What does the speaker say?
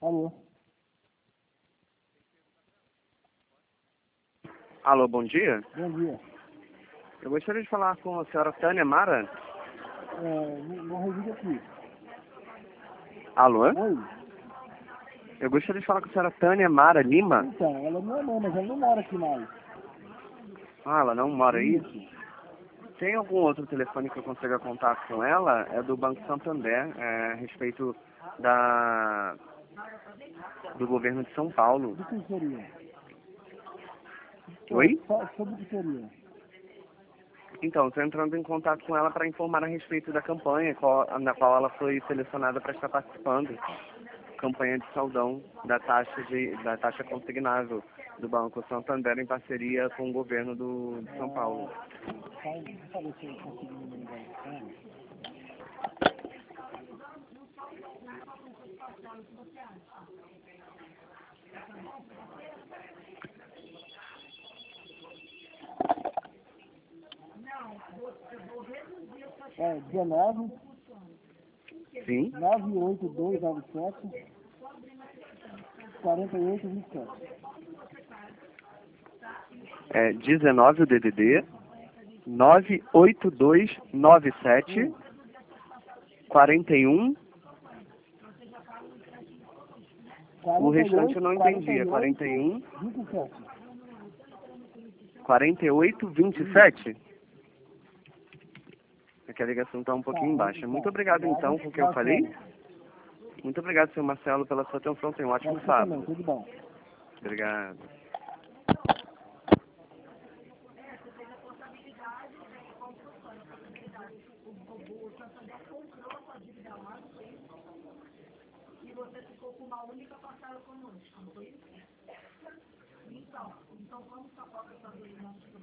Alô? Alô, bom dia. Bom dia. Eu gostaria de falar com a senhora Tânia Mara. Não reside aqui. Alô? Oi? Eu gostaria de falar com a senhora Tânia Mara Lima. Então, ela é minha mãe, mas ela não mora aqui mais. Ah, ela não mora aí? Isso. Tem algum outro telefone que eu consiga contato com ela? É do Banco Santander, a respeito do governo de São Paulo. Do que seria? Oi? Sobre o que seria? Então, estou entrando em contato com ela para informar a respeito da campanha na qual ela foi selecionada para estar participando. Campanha de saudão da taxa consignável do Banco Santander em parceria com o governo de São Paulo. Deixa eu ver se eu consigo me lembrar. É 19 Sim? 98297 4827. É 19 o DDD 98297 41. O restante eu não entendi. É 41 27. 48 27? É que a ligação está um pouquinho baixa. Muito obrigado então com o que eu falei. Muito obrigado, senhor Marcelo, pela sua atenção. Tenha um ótimo sábado. Tudo bom. Obrigado. E você ficou com uma única parcela conosco, não foi isso? Então, vamos só fazer o nosso